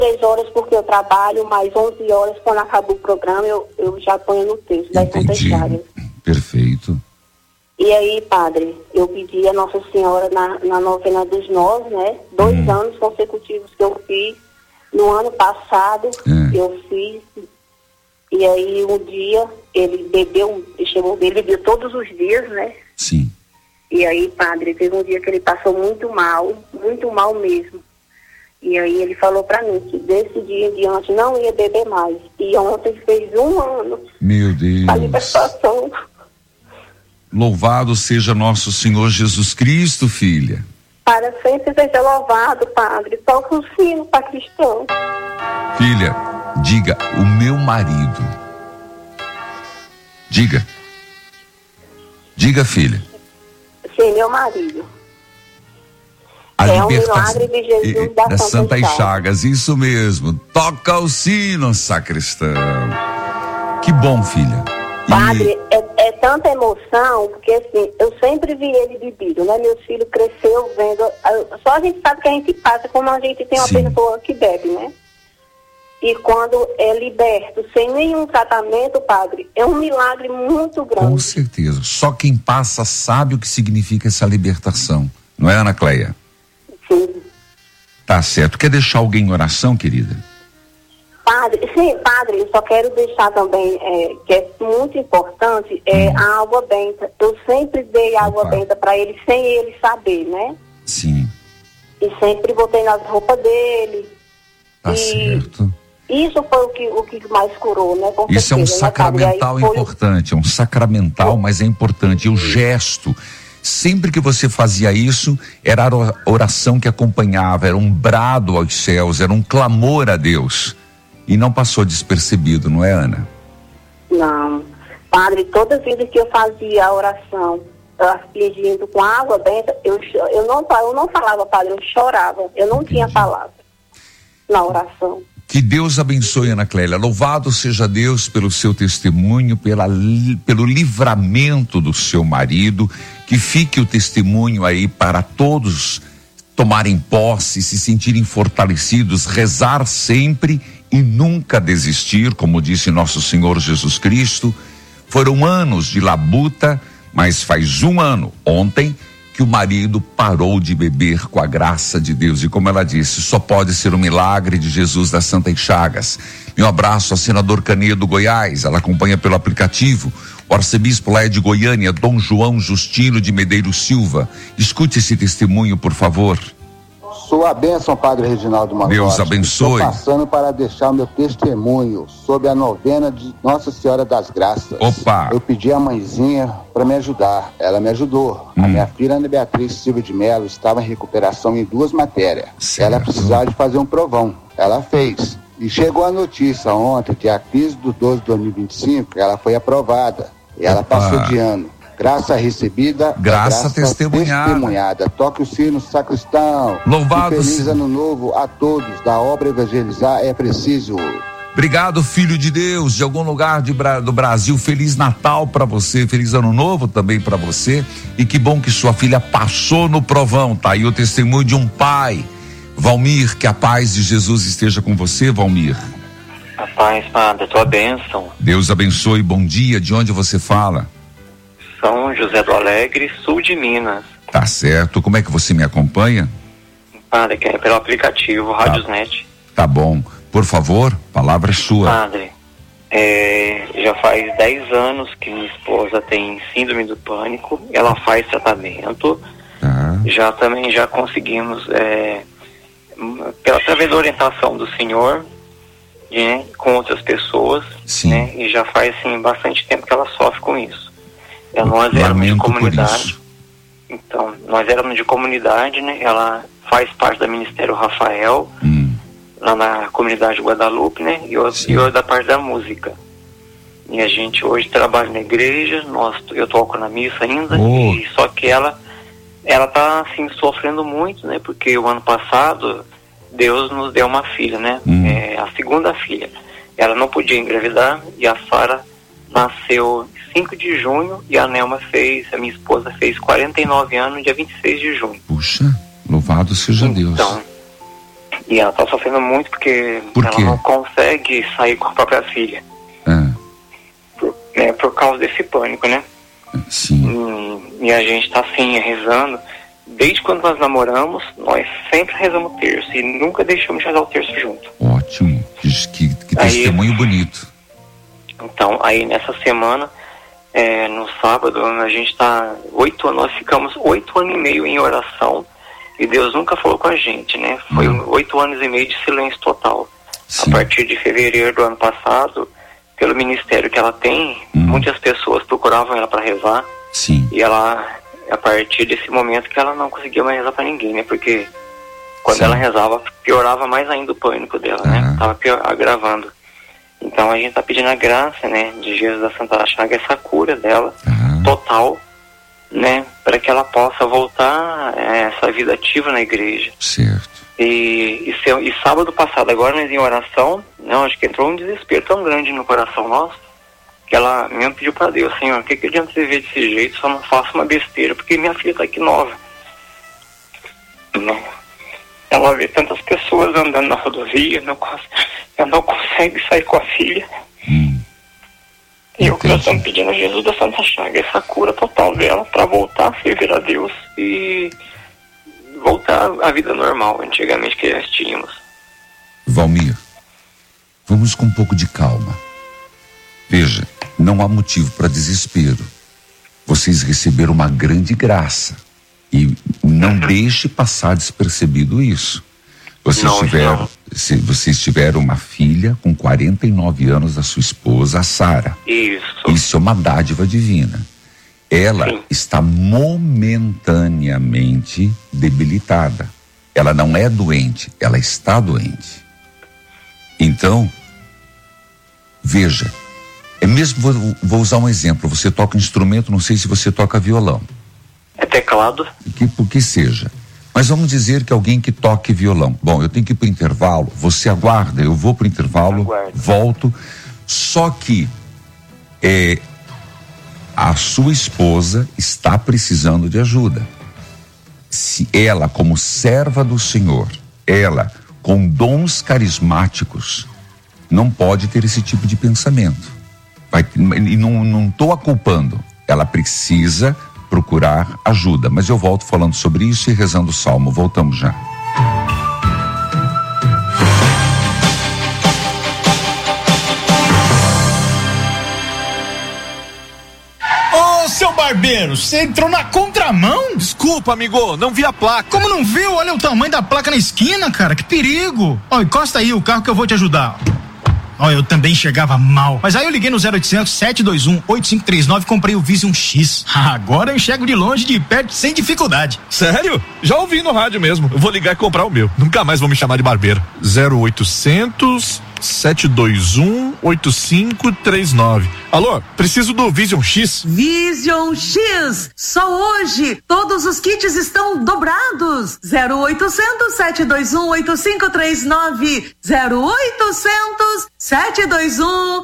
3 horas porque eu trabalho, mais 11 horas, quando acaba o programa, eu já ponho no texto das Santas Chagas. Perfeito. E aí, padre, eu pedi a Nossa Senhora na novena dos nós, né? 2 anos consecutivos que eu fiz. No ano passado, eu fiz. E aí, um dia, ele bebeu todos os dias, né? Sim. E aí, padre, teve um dia que ele passou muito mal mesmo. E aí ele falou pra mim que desse dia em diante não ia beber mais. E ontem fez 1 ano. Meu Deus. A libertação. Louvado seja nosso Senhor Jesus Cristo, filha. Para sempre seja louvado, padre. Toca o sino para cristão. Filha, diga, o meu marido. Diga. Diga, filha. Sim, meu marido. A um milagre de Jesus das Santas Chagas. Isso mesmo. Toca o sino, sacristão. Que bom, filha. Padre, é tanta emoção, porque assim, eu sempre vi ele bebido, né? Meu filho cresceu vendo, só a gente sabe que a gente passa, como a gente tem uma pessoa que bebe, né? E quando é liberto, sem nenhum tratamento, padre, é um milagre muito grande. Com certeza. Só quem passa sabe o que significa essa libertação. Não é, Ana Cleia? Sim. Tá certo. Quer deixar alguém em oração, querida? Padre, eu só quero deixar também, que é muito importante, a água benta. Eu sempre dei água benta para ele, sem ele saber, né? Sim. E sempre botei nas roupas dele. Tá certo. Isso foi o que mais curou, né? Com isso certeza, é um sacramental importante, é um sacramental, mas é importante. E o gesto, sempre que você fazia isso, era a oração que acompanhava, era um brado aos céus, era um clamor a Deus. E não passou despercebido, não é, Ana? Não. Padre, toda vez que eu fazia a oração, afligindo com água benta, eu não falava, padre, eu chorava. Eu não tinha palavra na oração. Que Deus abençoe, Ana Clélia. Louvado seja Deus pelo seu testemunho, pelo livramento do seu marido. Que fique o testemunho aí para todos tomarem posse, se sentirem fortalecidos, rezar sempre e nunca desistir, como disse nosso Senhor Jesus Cristo. Foram anos de labuta, mas faz 1 ano, ontem, que o marido parou de beber com a graça de Deus. E como ela disse, só pode ser um milagre de Jesus das Santas Chagas. E um abraço ao senador Canedo Goiás, ela acompanha pelo aplicativo. O arcebispo lá é de Goiânia, Dom João Justino de Medeiros Silva. Escute esse testemunho, por favor. Sua bênção, Padre Reginaldo Manzotti. Deus abençoe. Estou passando para deixar o meu testemunho sobre a novena de Nossa Senhora das Graças. Opa! Eu pedi a mãezinha para me ajudar. Ela me ajudou. A minha filha, Ana Beatriz Silva de Mello, estava em recuperação em 2 matérias. Certo. Ela precisava de fazer um provão. Ela fez. E chegou a notícia ontem, dia 15/12 de 2025, que ela foi aprovada. E ela passou de ano. Graça recebida, graça testemunhada. Toque o sino, sacristão. Louvado. Feliz ano novo a todos. Da obra evangelizar é preciso. Obrigado, filho de Deus, de algum lugar do Brasil. Feliz Natal para você, feliz ano novo também para você. E que bom que sua filha passou no provão. Tá aí o testemunho de um pai. Valmir, que a paz de Jesus esteja com você, Valmir. A paz, Padre, tua bênção. Deus abençoe, bom dia. De onde você fala? São José do Alegre, sul de Minas. Tá certo. Como é que você me acompanha? Padre, que é pelo aplicativo Radiosnet. Tá bom. Por favor, palavra é sua. Padre, já faz 10 anos que minha esposa tem síndrome do pânico. Ela faz tratamento. Já conseguimos, através da orientação do Senhor, né, com outras pessoas, né, e já faz assim, bastante tempo que ela sofre com isso. Nós éramos de comunidade. Então, nós éramos de comunidade, né? Ela faz parte do Ministério Rafael, lá na comunidade Guadalupe, né? E eu da parte da música. E a gente hoje trabalha na igreja, eu toco na missa ainda, e só que ela tá assim sofrendo muito, né? Porque o ano passado Deus nos deu uma filha, né? A segunda filha. Ela não podia engravidar e a Sara nasceu 5 de junho e a Nelma a minha esposa fez 49 anos dia 26 de junho. Puxa, louvado seja Deus. Então, E ela tá sofrendo muito porque ela não consegue sair com a própria filha. Por causa desse pânico, né? Sim. E a gente tá assim, rezando. Desde quando nós namoramos, nós sempre rezamos o terço e nunca deixamos de rezar o terço junto. Ótimo. Que testemunho bonito. Então, aí nessa semana, no sábado, a gente tá 8 anos, nós ficamos 8 anos e meio em oração e Deus nunca falou com a gente, né? Foi 8 anos e meio de silêncio total. Sim. A partir de fevereiro do ano passado, pelo ministério que ela tem, muitas pessoas procuravam ela para rezar. Sim. E ela, a partir desse momento que ela não conseguia mais rezar para ninguém, né? Porque quando ela rezava, piorava mais ainda o pânico dela, né? Tava agravando. Então a gente tá pedindo a graça, né, de Jesus da Santa Chaga, essa cura dela, total, né, para que ela possa voltar essa vida ativa na igreja. Certo. E sábado passado, agora nós em oração, não, acho que entrou um desespero tão grande no coração nosso, que ela mesmo pediu para Deus, Senhor, o que adianta você ver desse jeito, só não faça uma besteira, porque minha filha tá aqui nova. Não. Ela vê tantas pessoas andando na rodovia, ela não consegue sair com a filha. E o que nós estamos pedindo a Jesus da Santa Chaga, essa cura total dela, para voltar a servir a Deus e voltar à vida normal, antigamente, que nós tínhamos. Valmir, vamos com um pouco de calma. Veja, não há motivo para desespero. Vocês receberam uma grande graça. E não deixe passar despercebido isso. Vocês tiveram uma filha com 49 anos da sua esposa, a Sara. Isso é uma dádiva divina. Ela está momentaneamente debilitada. Ela não é doente, ela está doente. Então, veja, vou usar um exemplo. Você toca um instrumento, não sei se você toca violão. É teclado. Por que seja. Mas vamos dizer que alguém que toque violão. Bom, eu tenho que ir para o intervalo, você aguarda, eu vou para o intervalo, volto. Só que a sua esposa está precisando de ajuda. Se ela, como serva do Senhor, ela com dons carismáticos, não pode ter esse tipo de pensamento. E não estou a culpando. Ela precisa procurar ajuda, mas eu volto falando sobre isso e rezando o salmo. Voltamos já. Ô, seu barbeiro, você entrou na contramão? Desculpa, amigo, não vi a placa. Como não viu? Olha o tamanho da placa na esquina, cara, que perigo. Ó, encosta aí o carro que eu vou te ajudar. Ó, eu também enxergava mal. Mas aí eu liguei no 0800 721 8539 e comprei o Vision X. Agora eu enxergo de longe, de perto, sem dificuldade. Sério? Já ouvi no rádio mesmo. Eu vou ligar e comprar o meu. Nunca mais vou me chamar de barbeiro. 0800 721 8539. Alô, preciso do Vision X. Vision X! Só hoje todos os kits estão dobrados. 0800 721 8539. 0800 721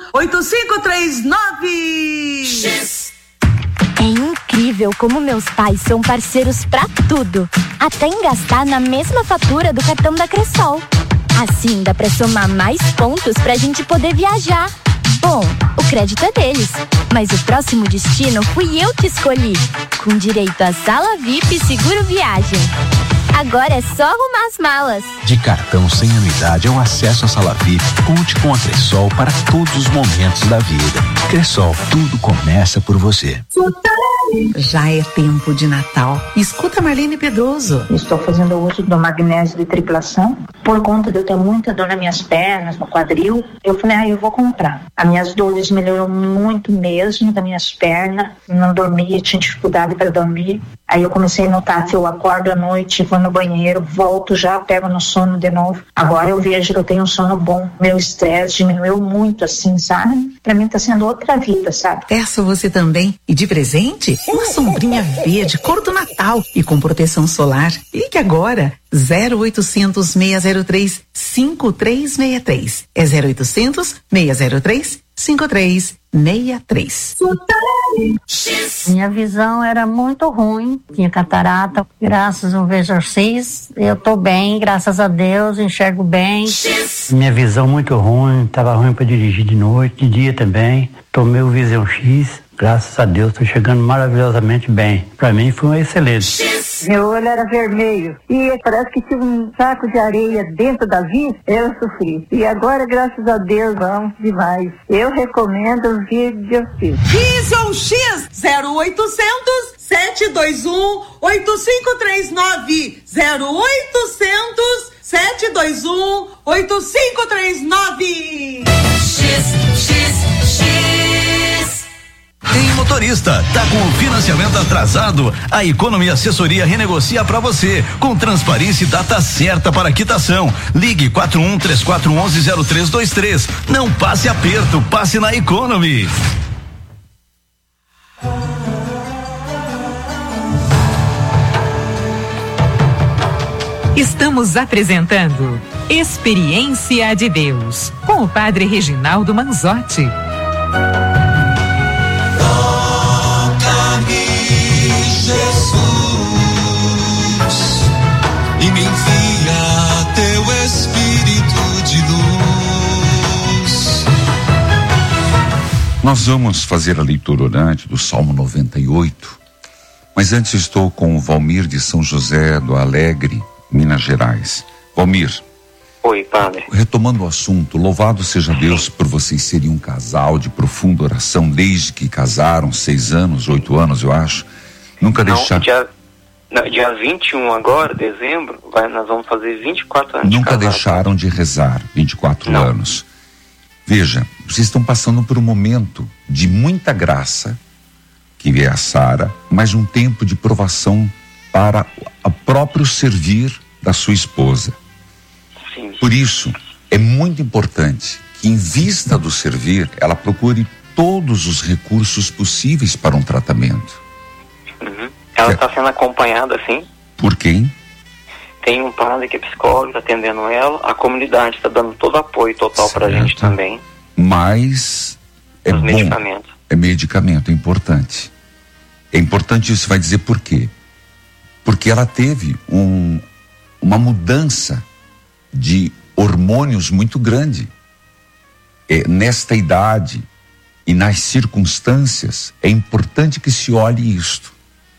8539. X. É incrível como meus pais são parceiros pra tudo, até em gastar na mesma fatura do cartão da Cressol. Assim dá pra somar mais pontos pra gente poder viajar. Bom, o crédito é deles, mas o próximo destino fui eu que escolhi, com direito a sala VIP e seguro viagem. Agora é só arrumar as malas. De cartão sem anuidade ao acesso à sala VIP, conte com a Cressol para todos os momentos da vida. Cressol, tudo começa por você. Já é tempo de Natal. Escuta Marlene Pedroso. Estou fazendo uso do magnésio de triplação. Por conta de eu ter muita dor nas minhas pernas, no quadril, eu falei, eu vou comprar. As minhas dores melhorou muito mesmo, das minhas pernas. Não dormia, tinha dificuldade para dormir. Aí eu comecei a notar que eu acordo à noite, vou no banheiro, volto já, pego no sono de novo. Agora eu vejo que eu tenho um sono bom. Meu estresse diminuiu muito, assim, sabe? Pra mim tá sendo outra vida, sabe? Peça você também. E de presente, você uma sombrinha verde, cor do Natal e com proteção solar. Ligue agora, 0800 603 5363. É 0800 603 5363. Minha visão era muito ruim, tinha catarata. Graças ao Visão X, eu tô bem, graças a Deus, enxergo bem. Minha visão muito ruim, tava ruim para dirigir de noite, de dia também. Tomei o Visão X, graças a Deus, tô chegando maravilhosamente bem. Para mim foi um excelente. Meu olho era vermelho e parece que tinha um saco de areia dentro da vista, eu sofri. E agora, graças a Deus, vamos demais. Eu recomendo o Vision X. Vision X 0800 721 8539. 0800 721 8539. Tem motorista, tá com o financiamento atrasado? A Economy Assessoria renegocia para você, com transparência e data certa para quitação. Ligue 4134110323. Não passe aperto, passe na Economy. Estamos apresentando Experiência de Deus, com o Padre Reginaldo Manzotti. Jesus, e me envia teu Espírito de luz. Nós vamos fazer a leitura orante do Salmo 98, mas antes estou com o Valmir de São José do Alegre, Minas Gerais. Valmir. Oi, padre. Retomando o assunto, louvado seja Deus por vocês serem um casal de profunda oração desde que casaram, 6 anos, 8 anos, eu acho. Nunca deixar. Dia 21 agora, dezembro, nós vamos fazer 24 anos. Nunca deixaram de rezar, 24 anos. Veja, vocês estão passando por um momento de muita graça, que é a Sara, mas um tempo de provação para o próprio servir da sua esposa. Sim. Por isso, é muito importante que, em vista do servir, ela procure todos os recursos possíveis para um tratamento. Uhum. Ela está sendo acompanhada, assim? Por quem? Tem um padre que é psicólogo, está atendendo ela. A comunidade está dando todo o apoio total para a gente também. Mas é os bom. Medicamentos. É medicamento, é importante. É importante isso, vai dizer por quê? Porque ela teve uma mudança de hormônios muito grande. Nesta idade e nas circunstâncias, é importante que se olhe isto.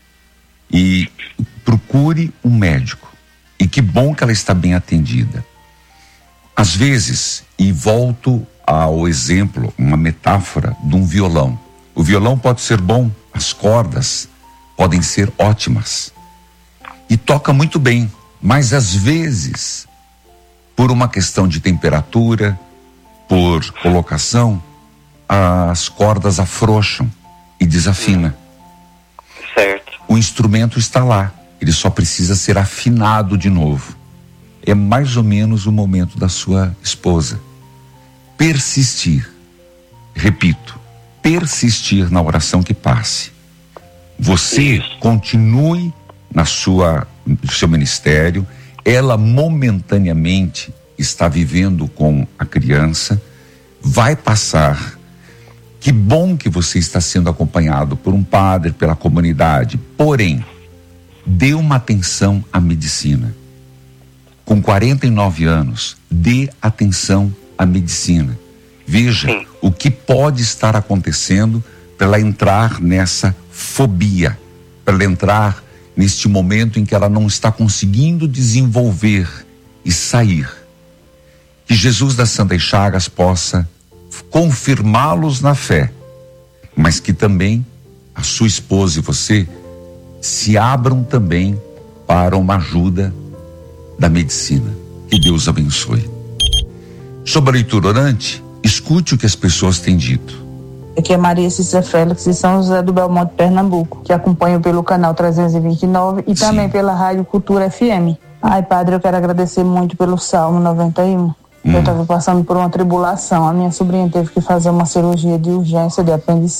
E procure um médico. E que bom que ela está bem atendida. Às vezes, e volto ao exemplo, uma metáfora de um violão. O violão pode ser bom, as cordas podem ser ótimas. E toca muito bem, mas às vezes, por uma questão de temperatura, por colocação, as cordas afrouxam e desafina. Certo. O instrumento está lá, ele só precisa ser afinado de novo. É mais ou menos o momento da sua esposa. Persistir, repito, persistir na oração que passe. Você continue no seu ministério, ela momentaneamente está vivendo com a criança, vai passar. Que bom que você está sendo acompanhado por um padre, pela comunidade, porém, dê uma atenção à medicina. Com 49 anos, dê atenção à medicina. Veja o que pode estar acontecendo para ela entrar nessa fobia, para ela entrar neste momento em que ela não está conseguindo desenvolver e sair. Que Jesus das Santas Chagas possa confirmá-los na fé, mas que também a sua esposa e você se abram também para uma ajuda da medicina. Que Deus abençoe. Sobre a leitura orante, escute o que as pessoas têm dito. Aqui é Maria Cícera Félix de São José do Belmonte, Pernambuco, que acompanho pelo canal 329 e também pela Rádio Cultura FM. Ai, padre, eu quero agradecer muito pelo Salmo 91. Eu estava passando por uma tribulação. A minha sobrinha teve que fazer uma cirurgia de urgência de apendicite.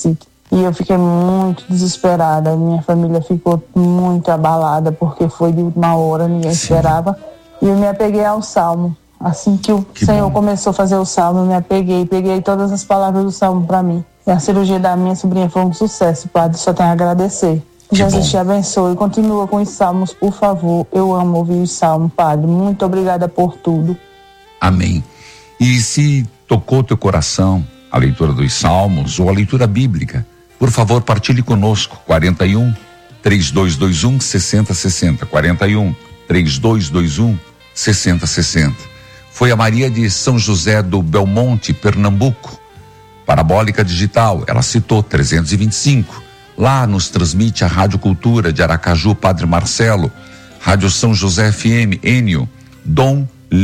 E eu fiquei muito desesperada, minha família ficou muito abalada, porque foi de última hora, ninguém esperava. E eu me apeguei ao Salmo. Assim que o Senhor começou a fazer o Salmo, eu me peguei todas as palavras do Salmo para mim. E a cirurgia da minha sobrinha foi um sucesso, Padre, só tenho a agradecer. Jesus te abençoe, continua com os Salmos, por favor. Eu amo ouvir os Salmos, Padre. Muito obrigada por tudo. Amém. E se tocou teu coração a leitura dos Salmos ou a leitura bíblica, por favor, partilhe conosco. 41 3221 6060. 41 3221 6060. Foi a Maria de São José do Belmonte, Pernambuco. Parabólica Digital, ela citou 325. Lá nos transmite a Rádio Cultura de Aracaju, Padre Marcelo. Rádio São José FM, Enio. Dom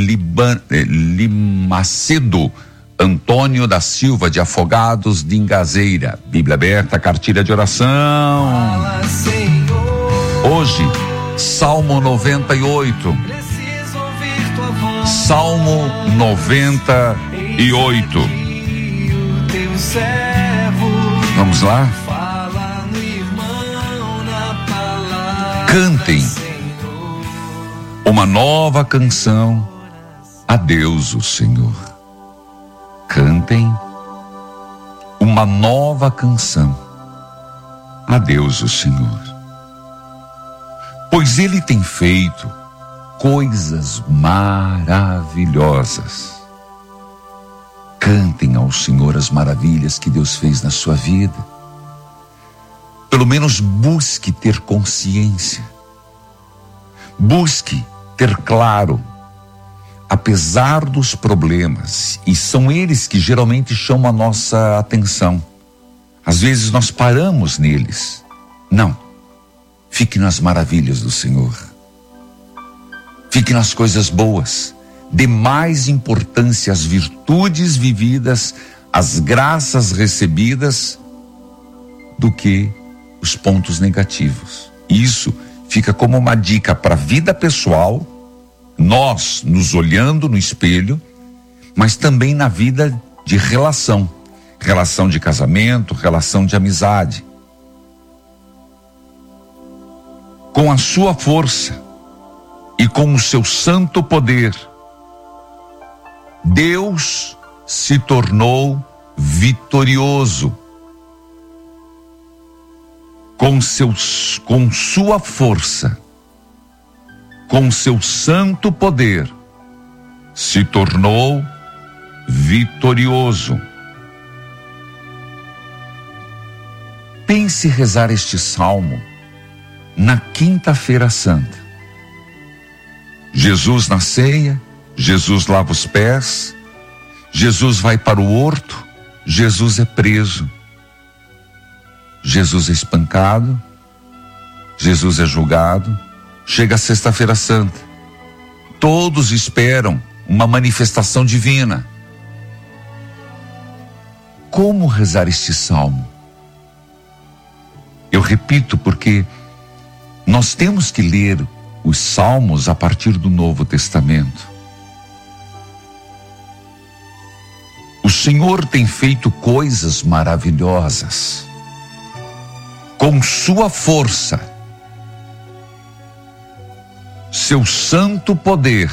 Limacedo Antônio da Silva de Afogados de Ingazeira. Bíblia aberta, cartilha de oração. Hoje, Salmo 98. Salmo 98. Vamos lá? Cantem uma nova canção a Deus o Senhor. Cantem uma nova canção a Deus o Senhor. Pois Ele tem feito coisas maravilhosas. Cantem ao Senhor as maravilhas que Deus fez na sua vida. Pelo menos busque ter consciência. Busque ter claro, apesar dos problemas, e são eles que geralmente chamam a nossa atenção. Às vezes nós paramos neles. Não. Fique nas maravilhas do Senhor. Fique nas coisas boas. Dê mais importância às virtudes vividas, às graças recebidas, do que os pontos negativos. Isso fica como uma dica para a vida pessoal, nós nos olhando no espelho, mas também na vida de relação de casamento, relação de amizade. Com a sua força e com o seu santo poder, Deus se tornou vitorioso. Com sua força, com seu santo poder, se tornou vitorioso. Pense rezar este salmo na Quinta-feira Santa. Jesus na ceia, Jesus lava os pés, Jesus vai para o horto, Jesus é preso. Jesus é espancado, Jesus é julgado, chega a Sexta-feira Santa. Todos esperam uma manifestação divina. Como rezar este salmo? Eu repito, porque nós temos que ler os salmos a partir do Novo Testamento. O Senhor tem feito coisas maravilhosas. Com sua força, seu santo poder,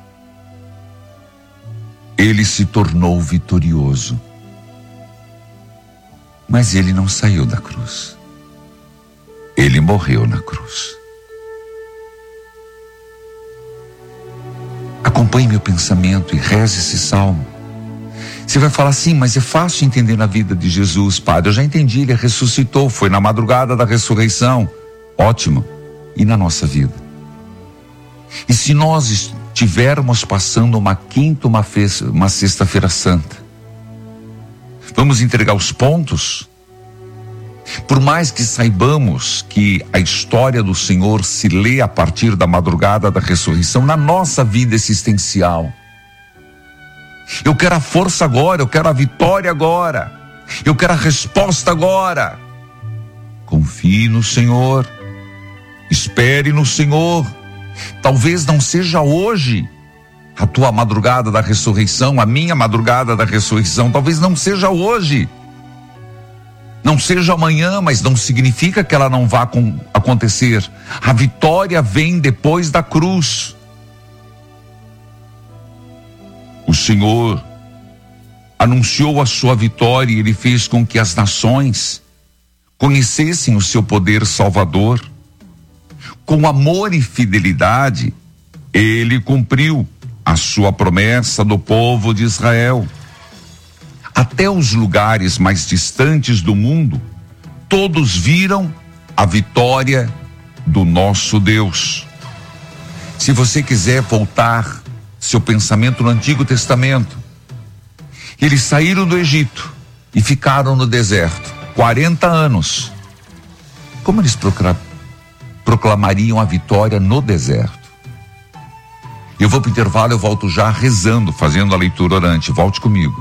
ele se tornou vitorioso. Mas ele não saiu da cruz. Ele morreu na cruz. Acompanhe meu pensamento e reze esse salmo. Você vai falar assim, mas é fácil entender na vida de Jesus, Padre. Eu já entendi, ele ressuscitou, foi na madrugada da ressurreição. Ótimo. E na nossa vida? E se nós estivermos passando uma quinta, uma sexta-feira santa, vamos entregar os pontos? Por mais que saibamos que a história do Senhor se lê a partir da madrugada da ressurreição, na nossa vida existencial, eu quero a força agora, eu quero a vitória agora, eu quero a resposta agora. Confie no Senhor, espere no Senhor. Talvez não seja hoje a tua madrugada da ressurreição, a minha madrugada da ressurreição, talvez não seja hoje. Não seja amanhã, mas não significa que ela não vá acontecer. A vitória vem depois da cruz. O Senhor anunciou a sua vitória e Ele fez com que as nações conhecessem o seu poder salvador. Com amor e fidelidade, Ele cumpriu a sua promessa do povo de Israel. Até os lugares mais distantes do mundo, todos viram a vitória do nosso Deus. Se você quiser voltar seu pensamento no Antigo Testamento, eles saíram do Egito e ficaram no deserto 40 anos. Como eles proclamariam a vitória no deserto? Eu vou para o intervalo, eu volto já rezando, fazendo a leitura orante. Volte comigo.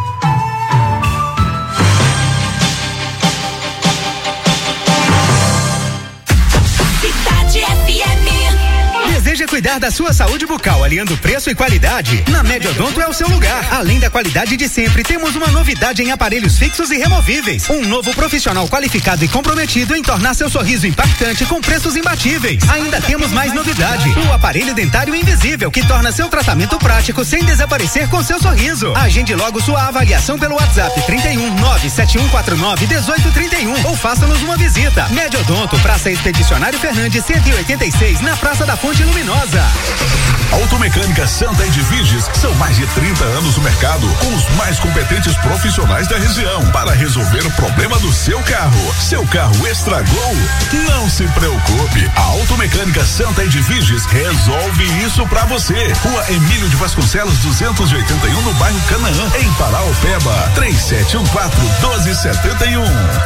Deseja cuidar da sua saúde bucal, aliando preço e qualidade? Na Mediodonto é o seu lugar. Além da qualidade de sempre, temos uma novidade em aparelhos fixos e removíveis. Um novo profissional qualificado e comprometido em tornar seu sorriso impactante com preços imbatíveis. Ainda temos mais novidade: o aparelho dentário invisível, que torna seu tratamento prático sem desaparecer com seu sorriso. Agende logo sua avaliação pelo WhatsApp 31 97149 1831 ou faça-nos uma visita. Mediodonto, Praça Expedicionário Fernandes 186, na Praça da Fonte Luminosa. Automecânica Santa Edviges, são mais de 30 anos no mercado, com os mais competentes profissionais da região para resolver o problema do seu carro. Seu carro estragou? Não se preocupe, a Automecânica Santa Edviges resolve isso pra você. Rua Emílio de Vasconcelos 281, no bairro Canaã, em Paraopeba. 3714-1271.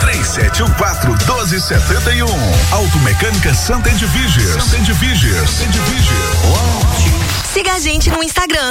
3714-1271. Automecânica Santa Edviges. Santa Edviges. Siga a gente no Instagram,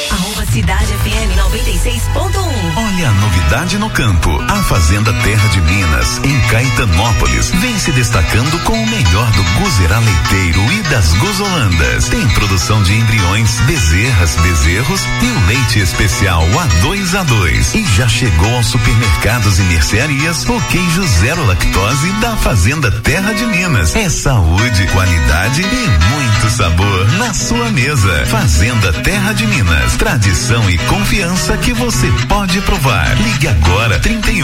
@CidadeFM96.1. Olha a novidade no campo. A Fazenda Terra de Minas, em Caetanópolis, vem se destacando com o melhor do guzerá leiteiro e das guzolandas. Tem produção de embriões, bezerras, bezerros e o leite especial A2A2. E já chegou aos supermercados e mercearias o queijo zero lactose da Fazenda Terra de Minas. É saúde, qualidade e muito sabor na sua mesa. Fazenda Terra de Minas, tradição e confiança que você pode provar. Ligue agora 31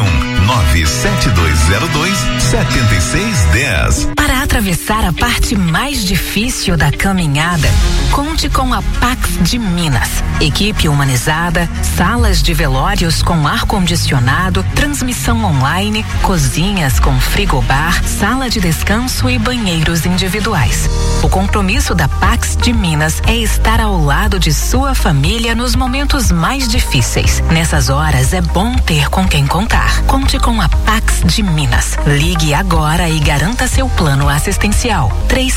97202 7610. Para atravessar a parte mais difícil da caminhada, conte com a Pax de Minas. Equipe humanizada, salas de velórios com ar-condicionado, transmissão online, cozinhas com frigobar, sala de descanso e banheiros individuais. O compromisso da Pax de Minas é estar ao lado de sua família nos momentos mais difíceis. Nessas horas é bom ter com quem contar. Conte com a Pax de Minas. Ligue agora e garanta seu plano assistencial.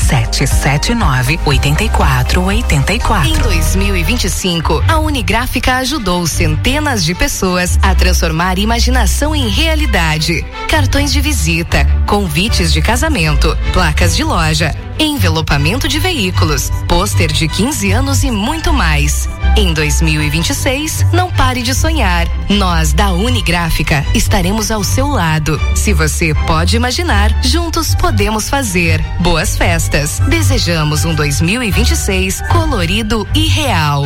3779-8484. Em 2025, a Unigráfica ajudou centenas de pessoas a transformar imaginação em realidade. Cartões de visita, convites de casamento, placas de loja, envelopamento de veículos, pôster de 15 anos e muito mais. Em 2026, não pare de sonhar. Nós, da Unigráfica, estaremos ao seu lado. Se você pode imaginar, juntos podemos fazer. Boas festas. Desejamos um 2026 colorido e real.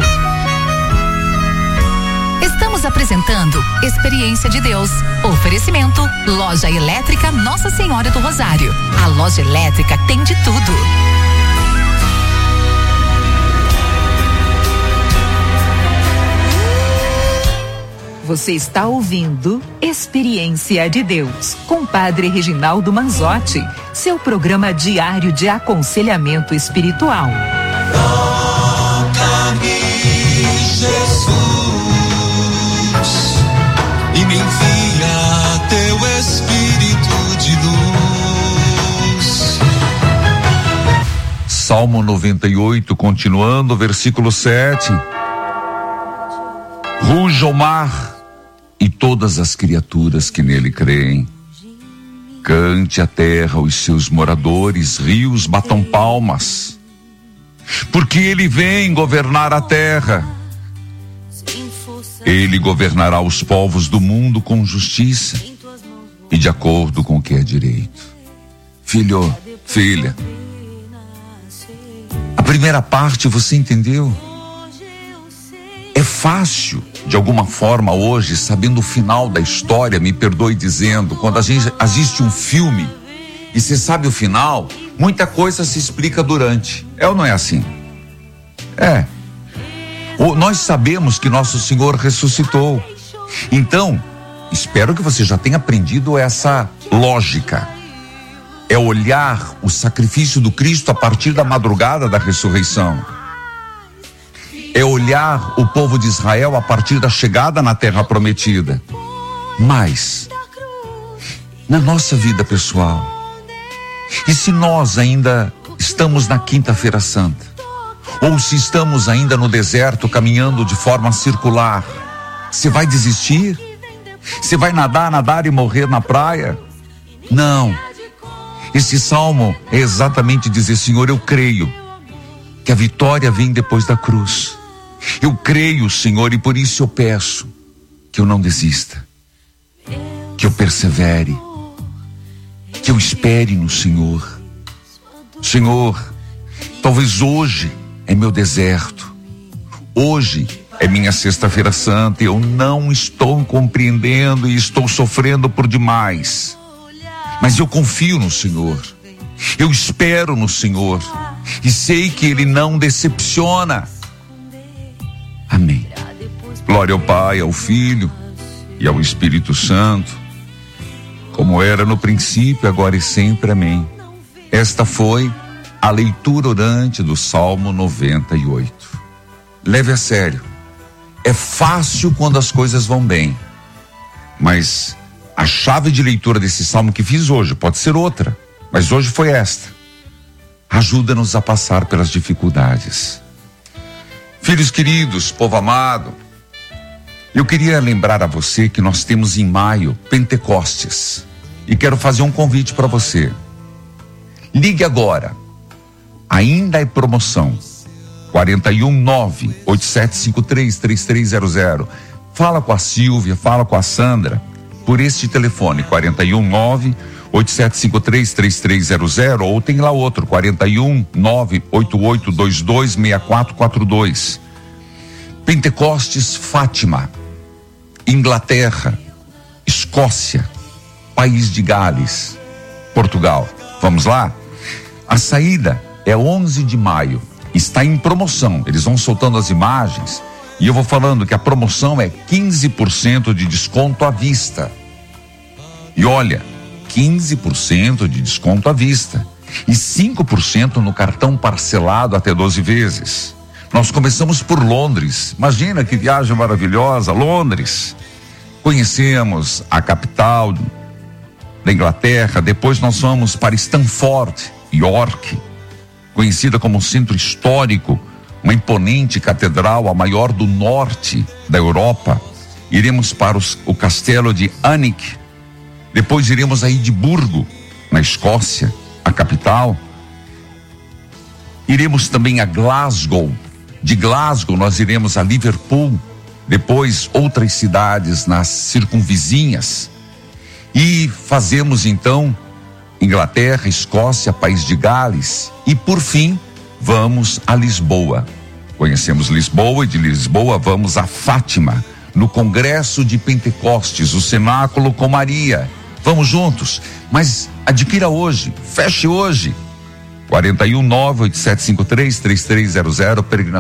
Estamos apresentando Experiência de Deus. Oferecimento: Loja Elétrica Nossa Senhora do Rosário. A loja elétrica tem de tudo. Você está ouvindo Experiência de Deus com Padre Reginaldo Manzotti, seu programa diário de aconselhamento espiritual. Toca-me, Jesus, e me envia teu Espírito de luz. Salmo 98, continuando, versículo 7. Ruja o mar e todas as criaturas que nele creem. Cante a terra, os seus moradores, rios batam palmas, porque ele vem governar a terra. Ele governará os povos do mundo com justiça e de acordo com o que é direito. Filho, filha, a primeira parte você entendeu? É fácil, de alguma forma hoje, sabendo o final da história, me perdoe dizendo, quando a gente assiste um filme e você sabe o final, muita coisa se explica durante. É ou não é assim? É. Nós sabemos que nosso Senhor ressuscitou. Então, espero que você já tenha aprendido essa lógica. É olhar o sacrifício do Cristo a partir da madrugada da ressurreição. É olhar o povo de Israel a partir da chegada na terra prometida. Mas, na nossa vida pessoal, e se nós ainda estamos na Quinta-feira Santa? Ou se estamos ainda no deserto caminhando de forma circular? Você vai desistir? Você vai nadar e morrer na praia? Não. Esse salmo é exatamente dizer: Senhor, eu creio que a vitória vem depois da cruz. Eu creio, Senhor, e por isso eu peço que eu não desista, que eu persevere, que eu espere no Senhor. Senhor, talvez hoje é meu deserto, hoje é minha Sexta-feira Santa, eu não estou compreendendo e estou sofrendo por demais, mas eu confio no Senhor, eu espero no Senhor e sei que Ele não decepciona. Amém. Glória ao Pai, ao Filho e ao Espírito Santo, como era no princípio, agora e sempre. Amém. Esta foi a leitura orante do Salmo 98. Leve a sério. É fácil quando as coisas vão bem, mas a chave de leitura desse salmo que fiz hoje pode ser outra, mas hoje foi esta. Ajuda-nos a passar pelas dificuldades. Filhos queridos, povo amado, eu queria lembrar a você que nós temos em maio Pentecostes e quero fazer um convite para você. Ligue agora, ainda é promoção, 419-8753-3300. Fala com a Silvia, fala com a Sandra por este telefone, 419-8753-3300, ou tem lá outro, 419-8822-6442. Pentecostes Fátima, Inglaterra, Escócia, País de Gales, Portugal. Vamos lá? A saída é 11 de maio, está em promoção, eles vão soltando as imagens e eu vou falando que a promoção é 15% de desconto à vista. E olha, 15% de desconto à vista e 5% no cartão parcelado até 12 vezes. Nós começamos por Londres, imagina que viagem maravilhosa, Londres. Conhecemos a capital da Inglaterra, depois nós vamos para Stamford, York, conhecida como centro histórico, uma imponente catedral, a maior do norte da Europa. Iremos para o castelo de Alnwick, depois iremos a Edimburgo, na Escócia, a capital. Iremos também a Glasgow. De Glasgow nós iremos a Liverpool, depois outras cidades nas circunvizinhas. E fazemos então Inglaterra, Escócia, País de Gales e por fim vamos a Lisboa. Conhecemos Lisboa e de Lisboa vamos a Fátima, no Congresso de Pentecostes, o cenáculo com Maria. Vamos juntos, mas adquira hoje, feche hoje. 419-8753-3300,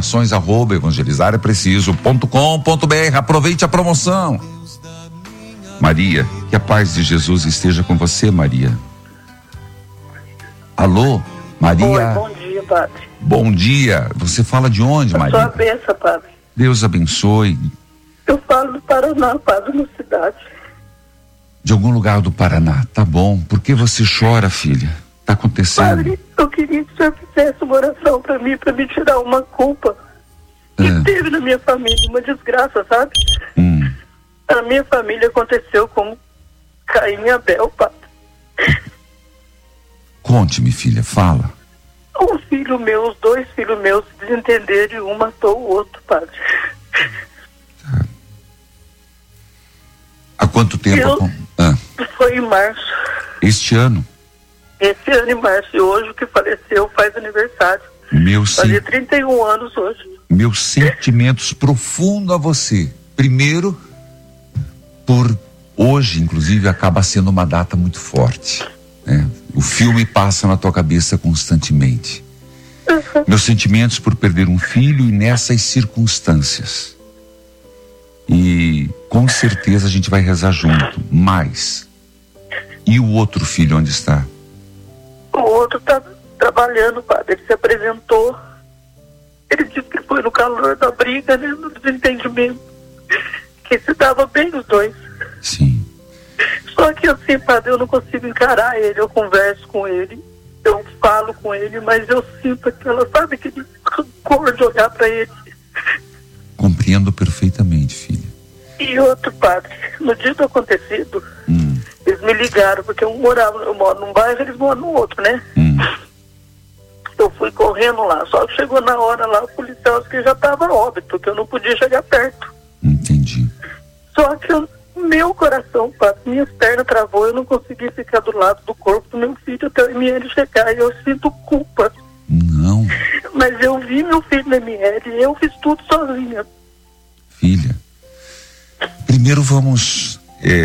peregrinações@evangelizarepreciso.com.br. Aproveite a promoção. Maria, que a paz de Jesus esteja com você, Maria. Alô, Maria. Oi, bom dia, padre. Bom dia. Você fala de onde, Maria? Sua bênção, padre. Deus abençoe. Eu falo do Paraná, padre, na cidade. De algum lugar do Paraná, tá bom. Por que você chora, filha? Tá acontecendo? Padre, eu queria que o senhor fizesse uma oração pra mim tirar uma culpa que teve na minha família, uma desgraça, sabe? Na minha família aconteceu como Caim e Abel, padre. Conte-me, filha, fala. Um filho meu, os dois filhos meus se desentenderam e um matou o outro, padre. Há quanto tempo? Foi em março. Este ano? Esse ano em março. E hoje o que faleceu faz aniversário. Fazia 31 anos hoje. Meus sentimentos profundos a você. Primeiro, por hoje, inclusive, acaba sendo uma data muito forte, né? O filme passa na tua cabeça constantemente. Meus sentimentos por perder um filho e nessas circunstâncias. E com certeza a gente vai rezar junto. Mas e o outro filho, onde está? O outro está trabalhando, padre. Ele se apresentou. Ele disse que foi no calor da briga, né, no desentendimento, que se dava bem os dois. Sim. Só que assim, padre, eu não consigo encarar ele. Eu converso com ele, eu falo com ele, mas eu sinto aquela, sabe, aquele rancor de olhar para ele. Compreendo perfeitamente, filha. E outro, padre, no dia do acontecido, eles me ligaram, porque eu moro num bairro, eles moram no outro, né? Eu fui correndo lá, só que chegou na hora lá, o policial disse que já estava óbito, que eu não podia chegar perto. Entendi. Só que meu coração, padre, minhas pernas travou, eu não consegui ficar do lado do corpo do meu filho até o ML chegar, e eu sinto culpa. Não. Mas eu vi meu filho no ML e eu fiz tudo sozinha. Filha, primeiro vamos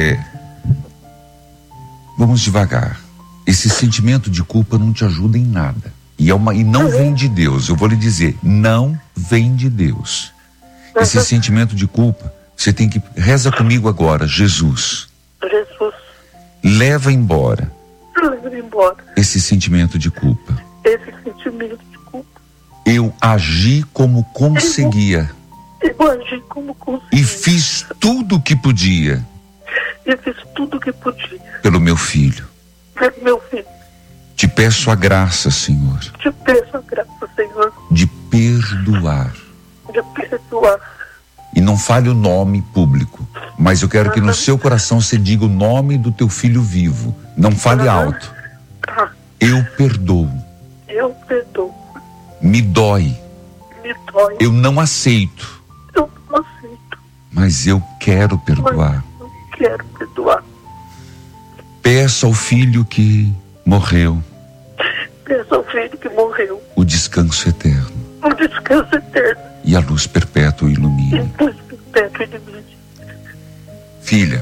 devagar. Esse sentimento de culpa não te ajuda em nada. E não vem de Deus. Eu vou lhe dizer, não vem de Deus. Esse sentimento de culpa, você tem que, reza comigo agora, Jesus. Jesus. Leva embora. Leva embora. Esse sentimento de culpa. Esse sentimento de culpa. Eu agi como conseguia. Eu agi como conseguia. E fiz tudo o que podia. E fiz tudo o que podia. Pelo meu filho. Pelo meu filho. Te peço a graça, Senhor. Te peço a graça, Senhor. De perdoar. De perdoar. E não fale o nome público. Mas eu quero que no seu coração você diga o nome do teu filho vivo. Não fale alto. Eu perdoo. Eu perdoo. Me dói. Me dói. Eu não aceito. Eu não aceito. Mas eu quero perdoar. Mas eu quero perdoar. Peço ao filho que morreu. Peço ao filho que morreu. O descanso eterno. O descanso eterno. E a luz perpétua ilumine. E a luz perpétua ilumine. Filha,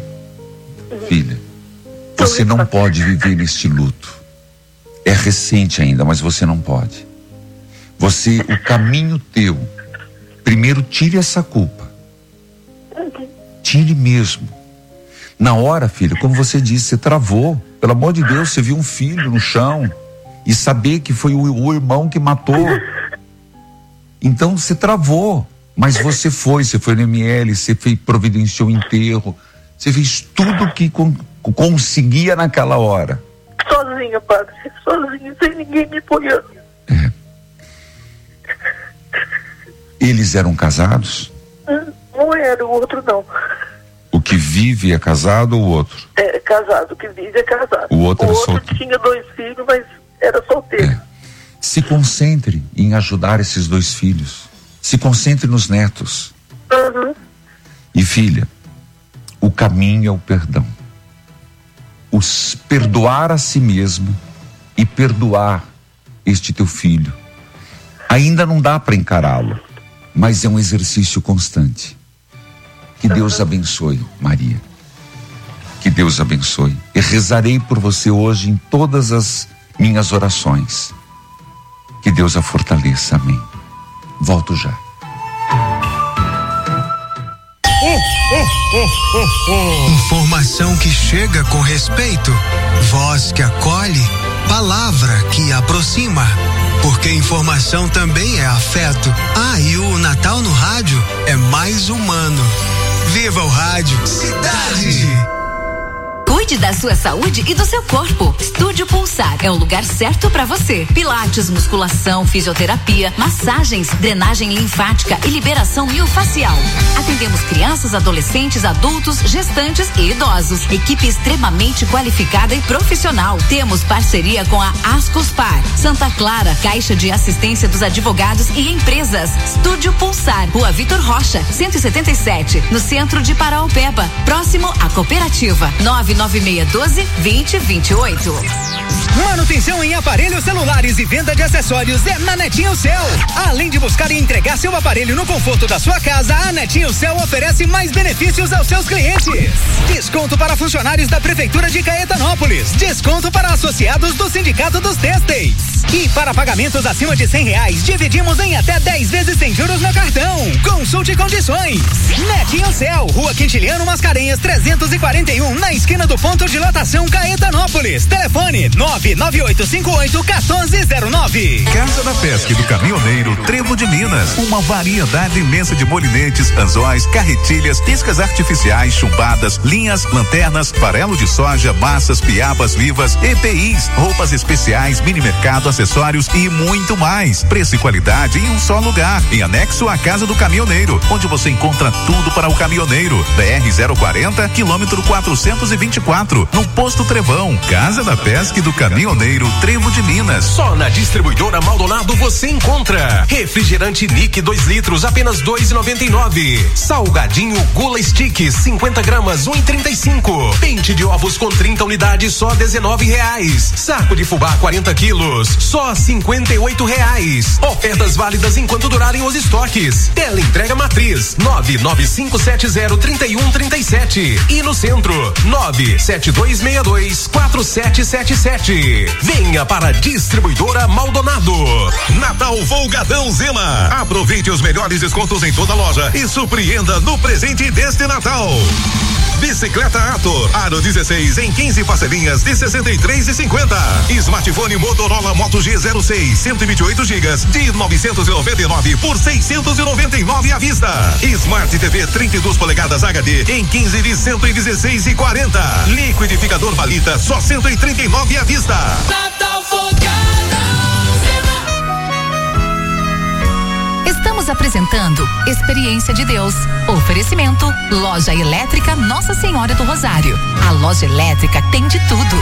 você não pode viver neste luto. É recente ainda, mas você não pode. O caminho teu, primeiro tire essa culpa. Tire mesmo. Na hora, filha, como você disse, você travou. Pelo amor de Deus, você viu um filho no chão e saber que foi o irmão que matou. Então você travou. Mas você foi no ML, você providenciou o enterro, você fez tudo o que conseguia naquela hora. Sozinha, padre, sozinha, sem ninguém me apoiando. Eles eram casados? Um era, o outro não. O que vive é casado ou o outro? É casado, o que vive é casado. O outro tinha 2 filhos, mas era solteiro. Se concentre em ajudar esses 2 filhos. Se concentre nos netos. E filha, o caminho é o perdão. Perdoar a si mesmo e perdoar este teu filho. Ainda não dá para encará-lo, mas é um exercício constante. Que Deus abençoe, Maria. Que Deus abençoe. E rezarei por você hoje em todas as minhas orações. Que Deus a fortaleça. Amém. Volto já. Informação que chega com respeito, voz que acolhe, palavra que aproxima. Porque informação também é afeto. E o Natal no rádio é mais humano. Viva o rádio Cidade! Cuide da sua saúde e do seu corpo. Estúdio Pulsar é o lugar certo para você. Pilates, musculação, fisioterapia, massagens, drenagem linfática e liberação miofascial. Atendemos crianças, adolescentes, adultos, gestantes e idosos. Equipe extremamente qualificada e profissional. Temos parceria com a Ascospar, Santa Clara, Caixa de Assistência dos Advogados e Empresas. Estúdio Pulsar, Rua Vitor Rocha, 177, no centro de Paraopeba, próximo à Cooperativa. 999 99612-2028. Manutenção em aparelhos celulares e venda de acessórios é na Netinho Cell. Além de buscar e entregar seu aparelho no conforto da sua casa, a Netinho Cell oferece mais benefícios aos seus clientes. Desconto para funcionários da Prefeitura de Caetanópolis. Desconto para associados do Sindicato dos Têxteis. E para pagamentos acima de R$100, dividimos em até 10 vezes sem juros no cartão. Consulte condições. Netinho Cell, Rua Quintiliano Mascarenhas 341, na esquina do ponto de lotação Caetanópolis. Telefone 99858-1409. Casa da Pesca do Caminhoneiro Trevo de Minas. Uma variedade imensa de molinetes, anzóis, carretilhas, iscas artificiais, chumbadas, linhas, lanternas, farelo de soja, massas, piabas vivas, EPIs, roupas especiais, mini mercado, acessórios e muito mais. Preço e qualidade em um só lugar. Em anexo à Casa do Caminhoneiro, onde você encontra tudo para o caminhoneiro. BR-040, quilômetro 424, no Posto Trevão. Casa da Pesca do Caminhoneiro Trevo de Minas. Só na Distribuidora Maldonado você encontra refrigerante Nick 2 litros, apenas R$2,99. Salgadinho Gula Stick 50 gramas, R$1,35. Pente de ovos com 30 unidades, só R$19. Saco de fubá 40 quilos, só R$58. Ofertas válidas enquanto durarem os estoques. Tela entrega matriz 995703137 e no centro 972624777. Venha para a Distribuidora Maldonado. Natal Folgadão Zema. Aproveite os melhores descontos em toda a loja e surpreenda no presente deste Natal. Bicicleta Ator, aro 16 em 15 parcelinhas de R$63,50. Smartphone Motorola Moto G06, 128 GB de R$999 por R$699 à vista. Smart TV 32 polegadas HD em 15 de R$116,40. Liquidificador Valita só R$139 à vista. Natal Folgadão. Estamos apresentando Experiência de Deus. Oferecimento Loja Elétrica Nossa Senhora do Rosário. A loja elétrica tem de tudo.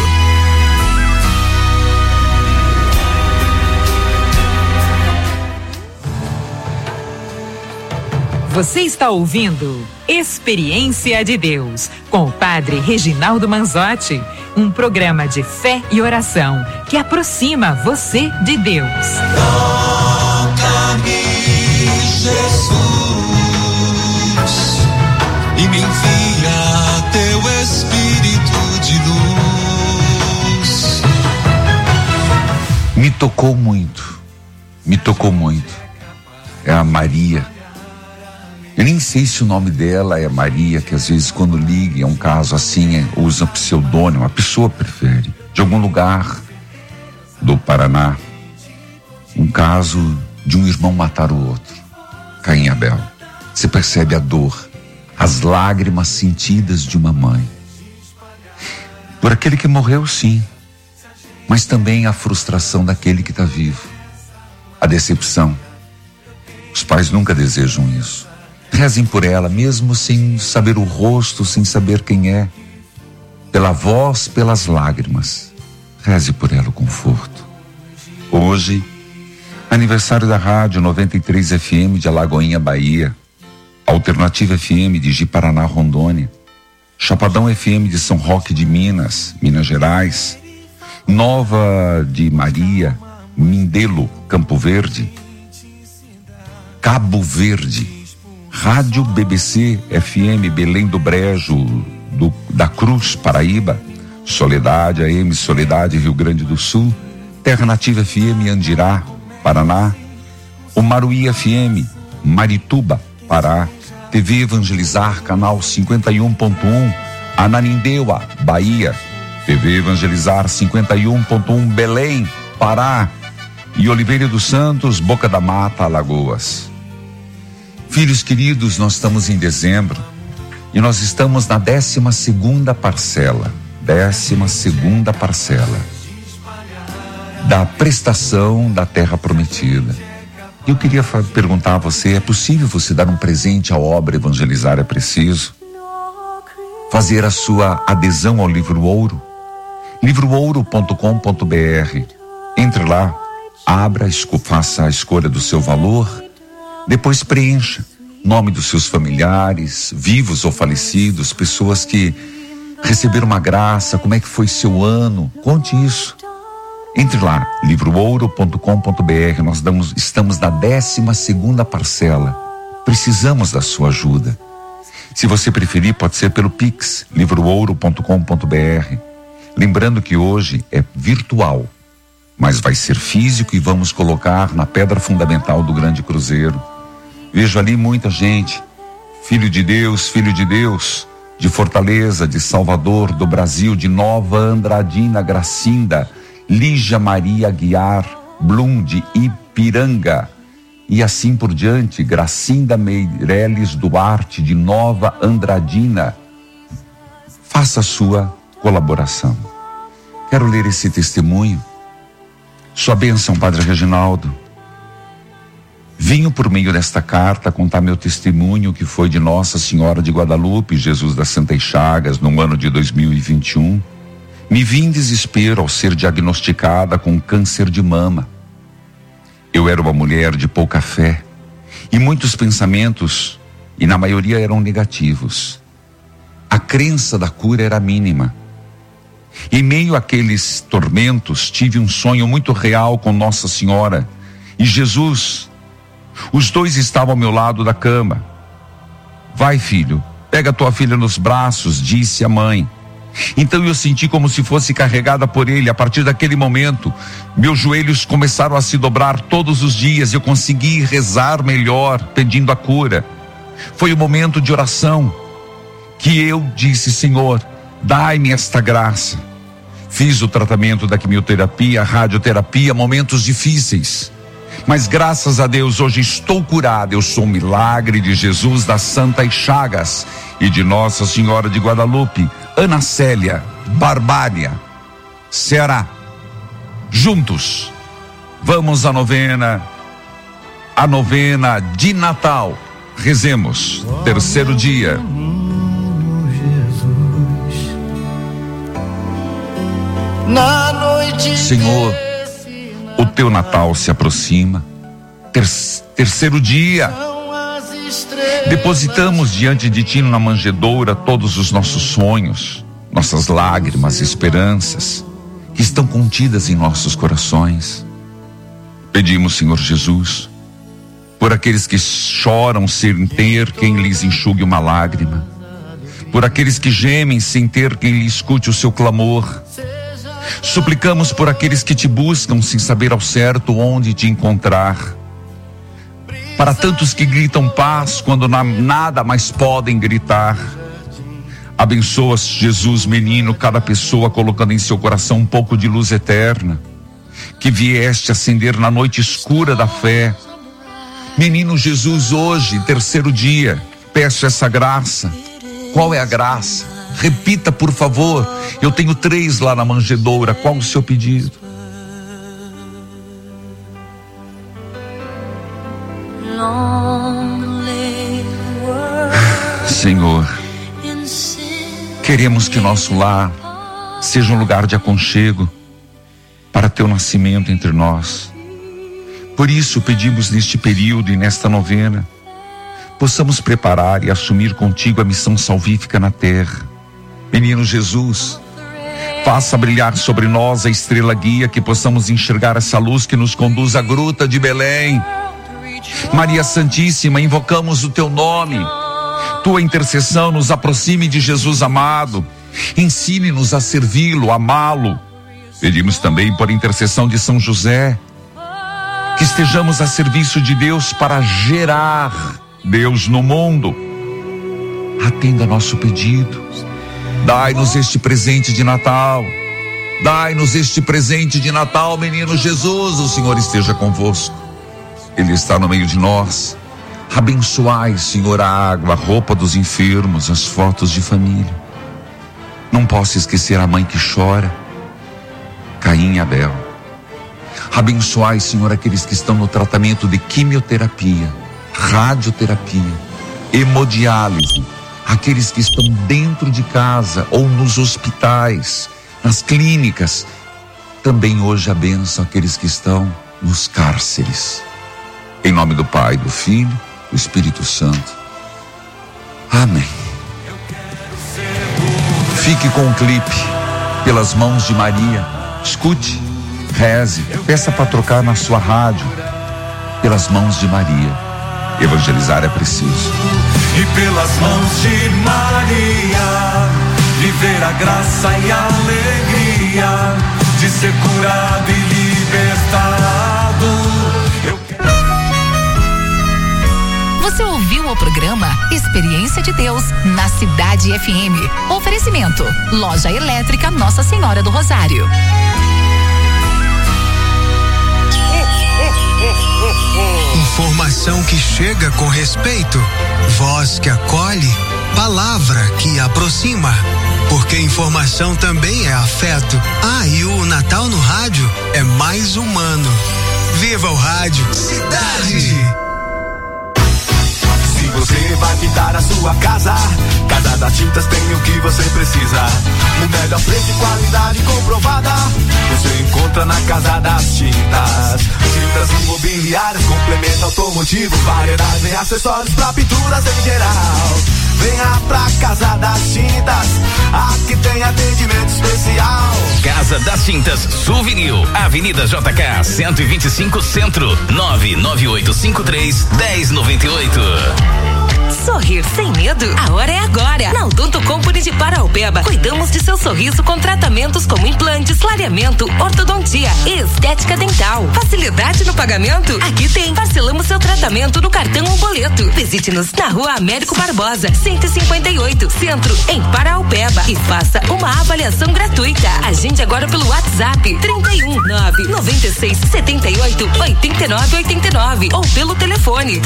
Você está ouvindo Experiência de Deus com o Padre Reginaldo Manzotti, um programa de fé e oração que aproxima você de Deus. Toca-me, Jesus, e me envia teu Espírito de luz. Me tocou muito. É a Maria. Eu nem sei se o nome dela é Maria, que às vezes quando liga, é um caso assim, usa pseudônimo, a pessoa prefere. De algum lugar do Paraná, um caso de um irmão matar o outro, Caim e Abel. Você percebe a dor, as lágrimas sentidas de uma mãe. Por aquele que morreu, sim, mas também a frustração daquele que está vivo. A decepção. Os pais nunca desejam isso. Rezem por ela, mesmo sem saber o rosto, sem saber quem é. Pela voz, pelas lágrimas. Reze por ela o conforto. Hoje, aniversário da Rádio 93 FM de Alagoinha, Bahia. Alternativa FM de Ji-Paraná, Rondônia. Chapadão FM de São Roque de Minas, Minas Gerais. Nova de Maria, Mindelo, Campo Verde. Cabo Verde. Rádio BBC FM Belém do Brejo, da Cruz, Paraíba. Soledade AM, Soledade, Rio Grande do Sul. Terra Nativa FM Andirá, Paraná. O Maruí FM, Marituba, Pará. TV Evangelizar, canal 51.1, Ananindeua, Bahia. TV Evangelizar 51.1, Belém, Pará. E Oliveira dos Santos, Boca da Mata, Alagoas. Filhos queridos, nós estamos em dezembro e nós estamos na 12ª parcela. 12ª parcela da prestação da Terra Prometida. Eu queria perguntar a você, é possível você dar um presente à obra Evangelizar é Preciso? Fazer a sua adesão ao Livro Ouro? livroouro.com.br. Entre lá, abra, faça a escolha do seu valor. Depois preencha nome dos seus familiares, vivos ou falecidos, pessoas que receber uma graça, como é que foi seu ano, conte isso. Entre lá, livroouro.com.br, estamos na 12ª parcela, precisamos da sua ajuda. Se você preferir, pode ser pelo Pix, livroouro.com.br. Lembrando que hoje é virtual, mas vai ser físico e vamos colocar na pedra fundamental do Grande Cruzeiro. Vejo ali muita gente, filho de Deus, de Fortaleza, de Salvador, do Brasil, de Nova Andradina, Gracinda, Lígia Maria Aguiar, Blum, de Ipiranga, e assim por diante, Gracinda Meireles Duarte, de Nova Andradina. Faça a sua colaboração. Quero ler esse testemunho. Sua bênção, Padre Reginaldo. Vinho por meio desta carta contar meu testemunho, que foi de Nossa Senhora de Guadalupe, Jesus das Santas Chagas, no ano de 2021. Me vi em desespero ao ser diagnosticada com câncer de mama. Eu era uma mulher de pouca fé e muitos pensamentos, e na maioria eram negativos. A crença da cura era mínima. Em meio àqueles tormentos, tive um sonho muito real com Nossa Senhora e Jesus. Os dois estavam ao meu lado da cama. Vai, filho, pega tua filha nos braços, disse a mãe. Então eu senti como se fosse carregada por ele. A partir daquele momento, meus joelhos começaram a se dobrar todos os dias. Eu consegui rezar melhor, pedindo a cura. Foi um momento de oração que eu disse: Senhor, dai-me esta graça. Fiz o tratamento da quimioterapia, radioterapia, momentos difíceis. Mas graças a Deus hoje estou curada. Eu sou um milagre de Jesus das Santas Chagas e de Nossa Senhora de Guadalupe. Ana Célia, Barbária, Ceará. Juntos, vamos à novena de Natal. Rezemos, 3º dia. Senhor, o teu Natal se aproxima. 3º dia. Depositamos diante de ti na manjedoura todos os nossos sonhos, nossas lágrimas, esperanças que estão contidas em nossos corações. Pedimos, Senhor Jesus, por aqueles que choram sem ter quem lhes enxugue uma lágrima, por aqueles que gemem sem ter quem lhe escute o seu clamor. Suplicamos por aqueles que te buscam sem saber ao certo onde te encontrar. Para tantos que gritam paz quando nada mais podem gritar. Abençoa, Jesus, menino, cada pessoa colocando em seu coração um pouco de luz eterna, que vieste acender na noite escura da fé. Menino Jesus, hoje, 3º dia, peço essa graça. Qual é a graça? Repita, por favor. Eu tenho 3 lá na manjedoura. Qual o seu pedido? Senhor, queremos que nosso lar seja um lugar de aconchego para teu nascimento entre nós. Por isso pedimos neste período e nesta novena, possamos preparar e assumir contigo a missão salvífica na terra. Menino Jesus, faça brilhar sobre nós a estrela guia, que possamos enxergar essa luz que nos conduz à gruta de Belém. Maria Santíssima, invocamos o teu nome. Tua intercessão nos aproxime de Jesus amado. Ensine-nos a servi-lo, amá-lo. Pedimos também por intercessão de São José, que estejamos a serviço de Deus para gerar Deus no mundo. Atenda nosso pedido. Dai-nos este presente de Natal. Dai-nos este presente de Natal, menino Jesus. O Senhor esteja convosco. Ele está no meio de nós. Abençoai, Senhor, a água, a roupa dos enfermos, as fotos de família. Não posso esquecer a mãe que chora, Caim e Abel. Abençoai, Senhor, aqueles que estão no tratamento de quimioterapia, radioterapia, hemodiálise, aqueles que estão dentro de casa ou nos hospitais, nas clínicas. Também hoje abençoa aqueles que estão nos cárceres. Em nome do Pai, do Filho, do Espírito Santo. Amém. Fique com o clipe Pelas Mãos de Maria. Escute, reze, peça para trocar na sua rádio. Pelas Mãos de Maria. Evangelizar é preciso. E pelas mãos de Maria, viver a graça e a alegria de ser curado e libertado. Você ouviu o programa Experiência de Deus na Cidade FM. Oferecimento: Loja Elétrica Nossa Senhora do Rosário. Informação que chega com respeito, voz que acolhe, palavra que aproxima. Porque informação também é afeto. E o Natal no rádio é mais humano. Viva o rádio. Cidade. Se você vai pintar a sua casa, Casa das Tintas tem o que você precisa. O melhor preço e qualidade comprovada você encontra na Casa das Tintas. Tintas imobiliárias, complemento automotivo, variedade em acessórios pra pinturas em geral. Venha pra Casa das Tintas, aqui tem atendimento especial. Casa das Tintas, Souvenir, Avenida JK 125 Centro, 99853-1098. Sorrir sem medo? A hora é agora. Na Odonto Company de Paraupeba, cuidamos de seu sorriso com tratamentos como implantes, clareamento, ortodontia e estética dental. Facilidade no pagamento? Aqui tem. Parcelamos seu tratamento no cartão ou boleto. Visite-nos na Rua Américo Barbosa, 158, Centro, em Paraupeba, e faça uma avaliação gratuita. Agende agora pelo WhatsApp 319-9678-8989 ou pelo telefone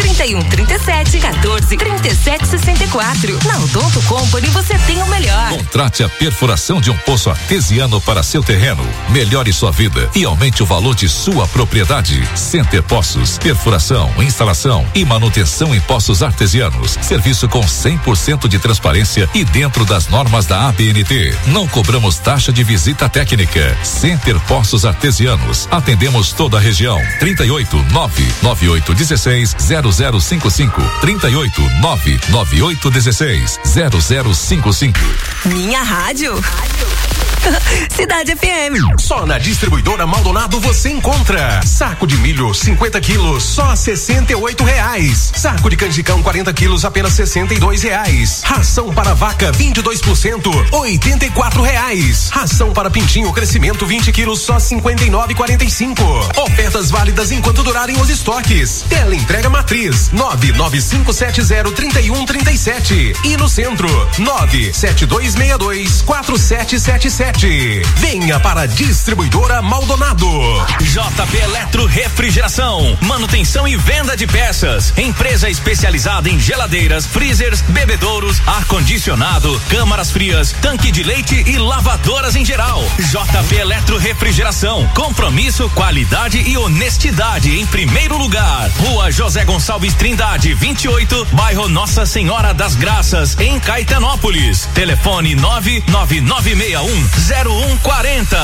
3137-14-3764. Na Odonto Company você tem o melhor. Contrate a perfuração de um poço artesiano para seu terreno. Melhore sua vida e aumente o valor de sua propriedade. Center Poços, perfuração, instalação e manutenção em poços artesianos. Serviço com 100% de transparência e dentro das normas da ABNT. Não cobramos taxa de visita técnica. Center Poços Artesianos. Atendemos toda a região. 38-99816-0055. 38-99816-0055. Minha rádio. Cidade FM. Só na Distribuidora Maldonado você encontra saco de milho 50 quilos só R$68. Saco de canjicão 40 quilos apenas R$62. Ração para vaca 22% R$84. Ração para pintinho crescimento 20 quilos só R$59,45. Ofertas válidas enquanto durarem os estoques. Tela entrega matriz 995703137 e no centro 972624777. Venha para a Distribuidora Maldonado. JP Eletro Refrigeração, manutenção e venda de peças. Empresa especializada em geladeiras, freezers, bebedouros, ar-condicionado, câmaras frias, tanque de leite e lavadoras em geral. JP Eletro Refrigeração, compromisso, qualidade e honestidade em primeiro lugar. Rua José Gonçalves Trindade, 28, bairro Nossa Senhora das Graças, em Caetanópolis. Telefone 99961 0140.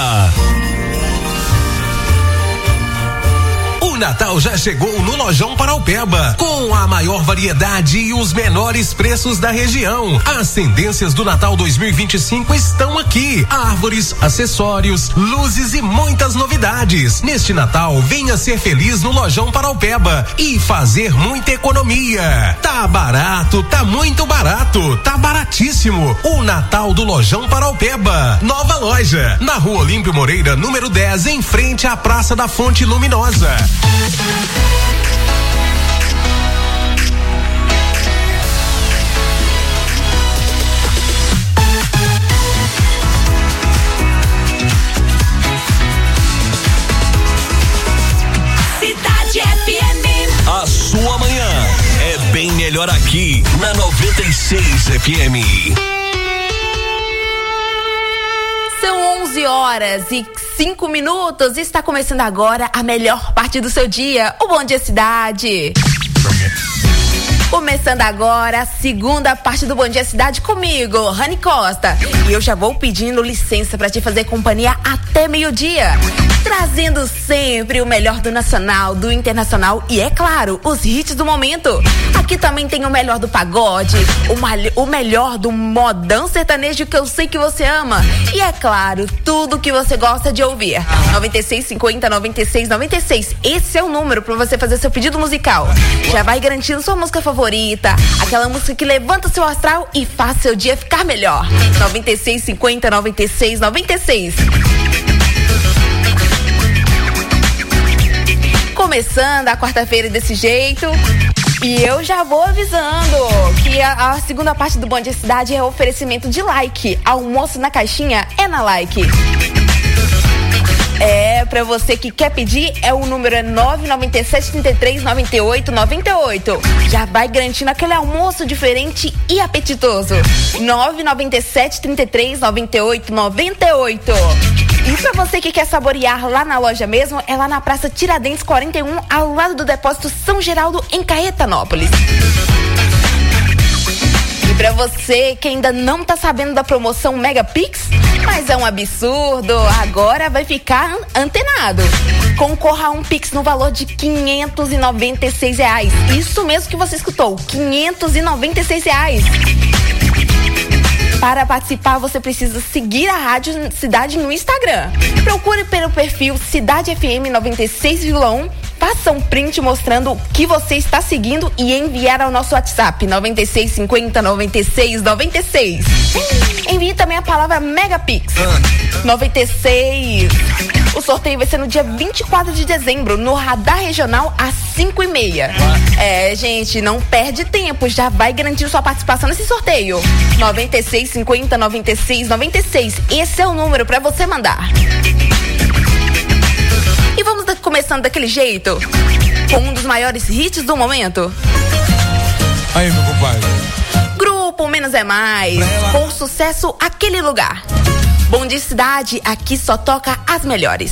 O Natal já chegou no Lojão Paraupeba, com a maior variedade e os menores preços da região. As tendências do Natal 2025 estão aqui: árvores, acessórios, luzes e muitas novidades. Neste Natal, venha ser feliz no Lojão Paraupeba e fazer muita economia. Tá barato, tá muito barato, tá baratíssimo. O Natal do Lojão Paraupeba. Nova loja, na Rua Olímpio Moreira, número 10, em frente à Praça da Fonte Luminosa. Cidade FM. A sua manhã é bem melhor aqui na 96 FM. São 11h05. Está começando agora a melhor parte do seu dia, o Bom Dia Cidade. Começando agora a segunda parte do Bom Dia Cidade comigo, Rani Costa. E eu já vou pedindo licença para te fazer companhia até meio-dia. Trazendo sempre o melhor do nacional, do internacional e, é claro, os hits do momento. Aqui também tem o melhor do pagode, o melhor do modão sertanejo que eu sei que você ama. E, é claro, tudo que você gosta de ouvir. 9650 96 96. Esse é o número para você fazer seu pedido musical. Já vai garantindo sua música favorita, aquela música que levanta seu astral e faz seu dia ficar melhor. 9650 96 96. Começando a quarta-feira desse jeito. E eu já vou avisando que a segunda parte do Bom Dia Cidade é oferecimento de like. Almoço na caixinha é na like. É, pra você que quer pedir, o número é 997 33 98 98. Já vai garantindo aquele almoço diferente e apetitoso. 997 33 98 98. E pra você que quer saborear lá na loja mesmo, é lá na Praça Tiradentes 41, ao lado do Depósito São Geraldo, em Caetanópolis. E pra você que ainda não tá sabendo da promoção Mega Pix, mas é um absurdo, agora vai ficar antenado. Concorra a um Pix no valor de R$596. Isso mesmo que você escutou, R$596. Para participar, você precisa seguir a Rádio Cidade no Instagram. Procure pelo perfil Cidade FM 96,1. Faça um print mostrando o que você está seguindo e enviar ao nosso WhatsApp 9650 96 96. Envie também a palavra Megapix 96. O sorteio vai ser no dia 24 de dezembro, no Radar Regional, às 5h30. É, gente, não perde tempo, já vai garantir sua participação nesse sorteio. 9650 96 96. Esse é o número para você mandar. E vamos começando daquele jeito, com um dos maiores hits do momento. Aí, meu compadre. Grupo Menos é Mais, com sucesso Aquele Lugar. Bom Dia Cidade, aqui só toca as melhores.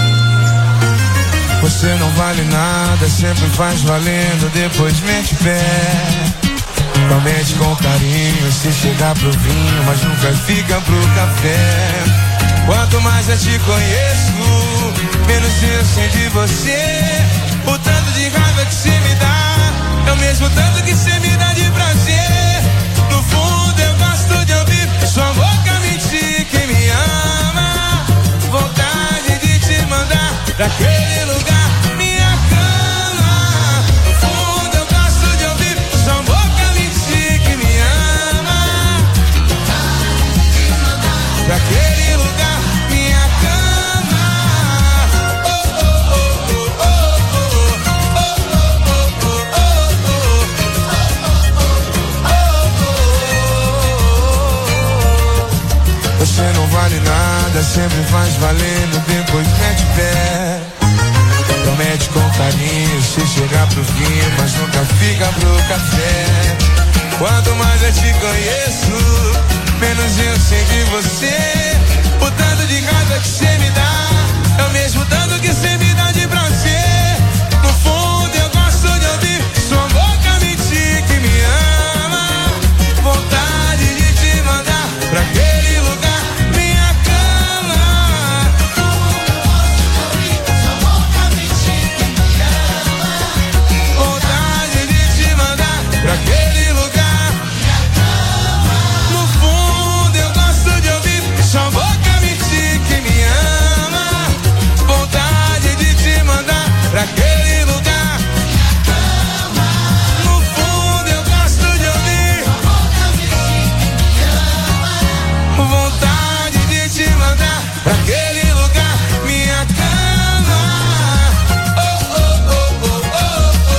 Você não vale nada, sempre faz valendo, depois mete pé. Promete com carinho, se chegar pro vinho, mas nunca fica pro café. Quanto mais eu te conheço, menos eu sei de você. O tanto de raiva que você me dá é o mesmo tanto que você me dá de prazer. No fundo eu gosto de ouvir sua boca mentir que me ama. Vontade de te mandar pra aquele lugar, minha cama. No fundo eu gosto de ouvir sua boca mentir que me ama. Vontade de te mandar pra aquele lugar, minha cama. Oh, oh, oh, oh, oh, oh, oh. Você não vale nada, sempre faz valendo, depois mete pé. Promete com carinho, se chegar pro vinho, mas nunca fica pro café. Quanto mais eu te conheço, menos eu sei de você. O tanto de raiva que você me dá é o mesmo tanto que você me dá de prazer. No fundo eu gosto de ouvir sua boca mentir que me ama. Vontade de te mandar pra aquele lugar, minha cama. Sua boca mentir que me ama. Vontade de te mandar pra aquele lugar, minha cama. No fundo eu gosto de ouvir sua boca mentir que me ama. Vontade de te mandar pra aquele lugar, minha cama. No fundo eu gosto de ouvir sua boca mentir que me ama. Vontade de te mandar pra aquele lugar, minha cama. Oh, oh, oh, oh, oh, oh.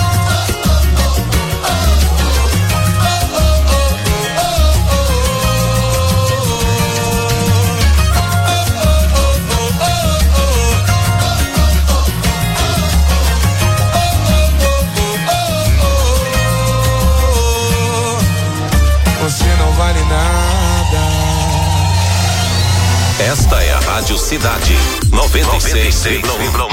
Você não vale nada. Esta é a Rádio Cidade 96,1.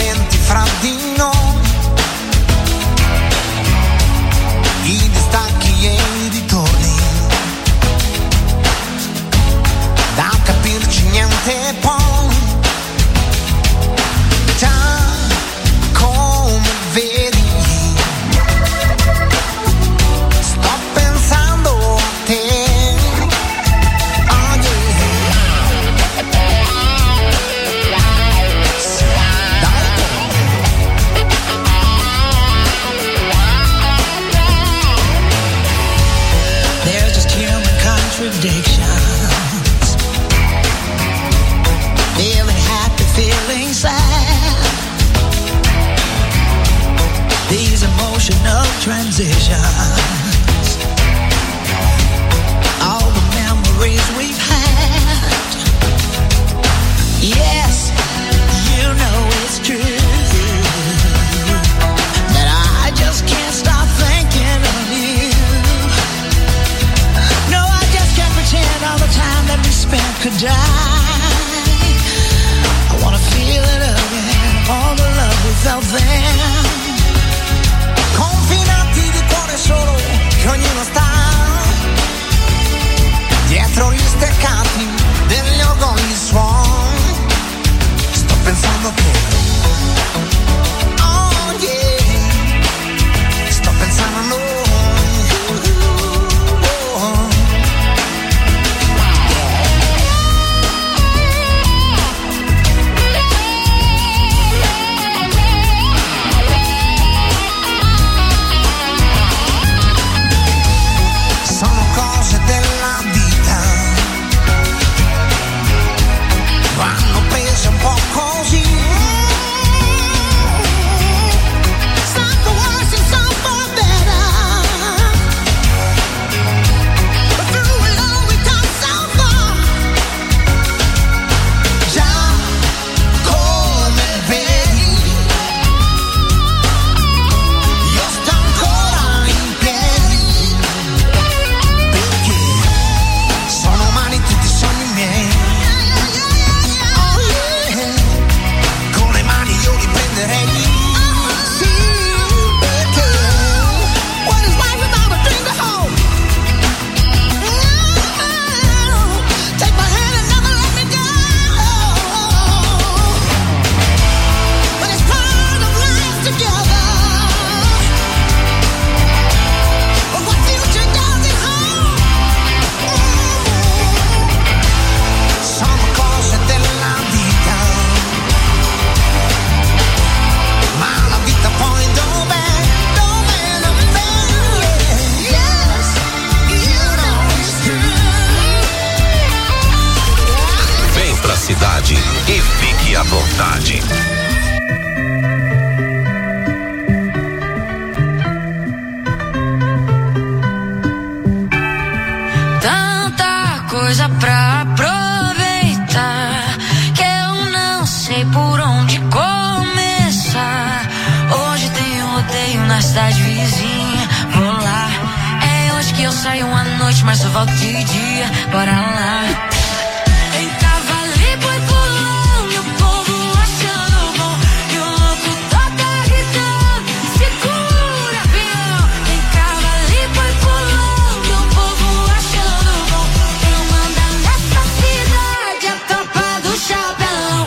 momenti fra di noi, i distacchi e i ritorni, da capirci niente poi, già come vedi sto pensando a te. Contradictions, feeling happy, feeling sad, these emotional transitions, all the memories we've had. Yes, you know it's true that I just can't stop thinking of you. All the time that we spent could die. I wanna feel it again, all the love we felt then. Confinati di cuore solo, che ognuno sta dietro gli steccati degli orgogli suoni. Sto pensando a te. Oh yeah, sto pensando a noi. Un po' così. Some for worse and some for better, but through it all we've come so far. Già come vedi, io sto ancora in piedi, perché sono umani tutti i sogni miei. Io li prenderei, sì, perché what is life without a dream to hold? Take my hand and never let me go. But it's part of life together. But what future does it hold? Sono cose della vita, ma la vita poi dov'è? Yes, you know it's true. Vem pra cidade e fique à vontade. Tanta coisa pra aproveitar que eu não sei por onde começar. Hoje tem rodeio na cidade vizinha, vou lá. É hoje que eu saio uma noite, mas só volto de dia, bora lá. Em Cavalipo e pulando, o povo achando bom, e o louco toca gritando, segura peão. Em Cavalipo e pulando, o povo achando bom, quem manda nessa cidade é a tropa do chapelão.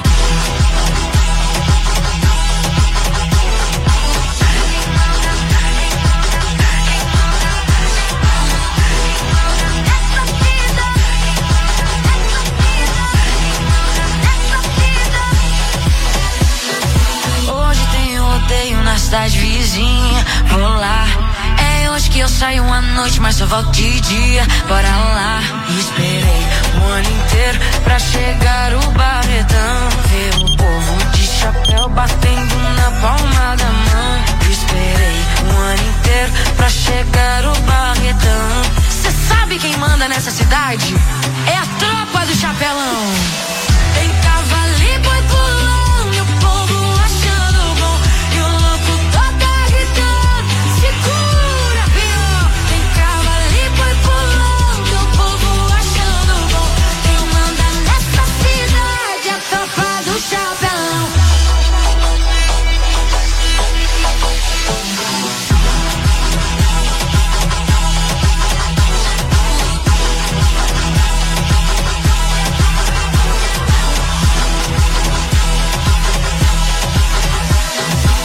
Cidade vizinha, vou lá. É hoje que eu saio uma noite, mas só volto de dia, bora lá. Esperei o ano inteiro pra chegar o barretão, ver o povo de chapéu batendo na palma da mão. Esperei o ano inteiro pra chegar o barretão. Cê sabe quem manda nessa cidade? É a tropa do chapelão.